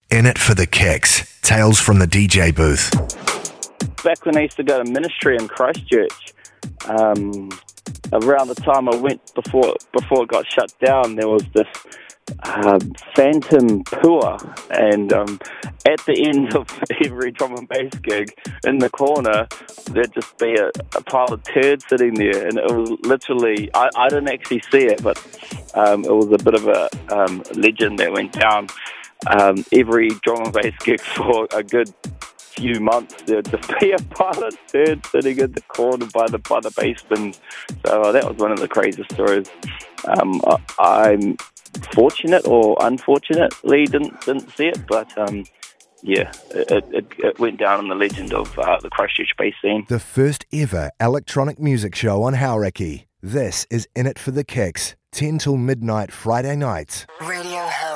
In it for the kicks. Tales from the DJ booth. Back when I used to go to ministry in Christchurch, around the time I went before it got shut down, there was this phantom pua, and at the end of every drum and bass gig, in the corner, there'd just be a pile of turds sitting there, and it was literally, I didn't actually see it, but it was a bit of a legend that went down. Every drum and bass gig for a good few months, there'd just be a pile of turds sitting in the corner by the bass bin. So that was one of the craziest stories. I'm fortunate or unfortunately didn't see it, but it went down in the legend of the Christchurch bass scene. The first ever electronic music show on Hauraki. This is In It for the Kicks, 10 till midnight Friday nights. Radio Hauraki.